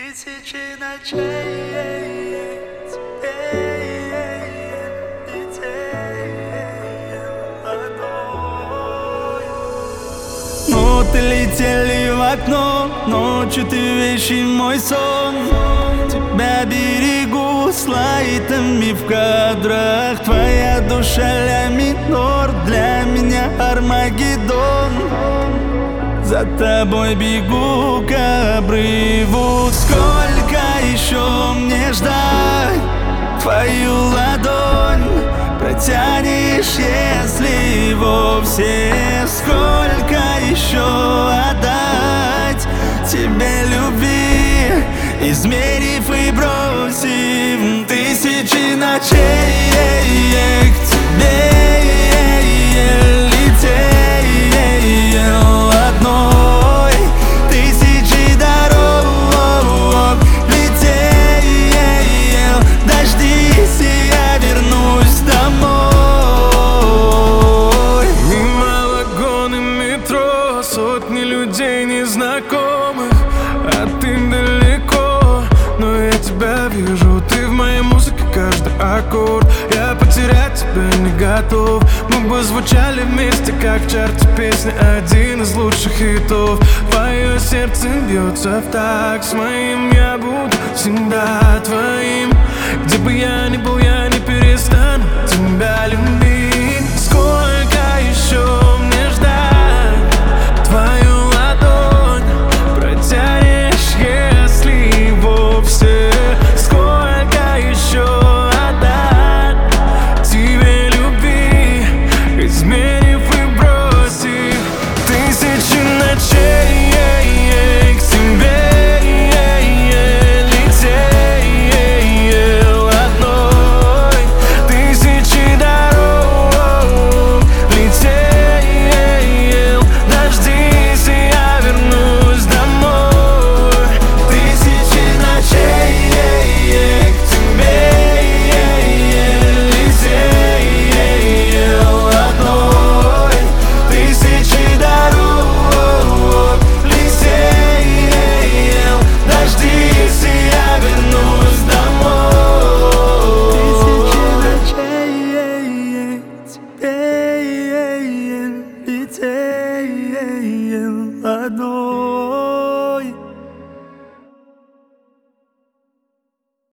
Тысячи ночей тебе летели одной. Ноты летели в окно, ночью ты вещий мой сон. Тебя берегу с лайтами в кадрах. Твоя душа ля минор, для меня Армагеддон. За тобой бегу к обрыву. Сколько еще мне ждать? Твою ладонь протянешь, если вовсе. Сколько еще отдать тебе любви, измерив и бросив тысячи ночей к тебе летел одной. Тысячи дорог летел, дождись, и я вернусь домой. Мимо вагоны метро, сотни людей незнакомых, а ты далеко, но я тебя вижу. Ты в моей музыке, каждый аккорд. Я потерять тебя не готов. Мы бы звучали вместе, как в чарте песни, один из лучших хитов. Твое сердце бьется в такт с моим, я буду всегда твоим. Где бы я ни был, я не перестану тебя любить.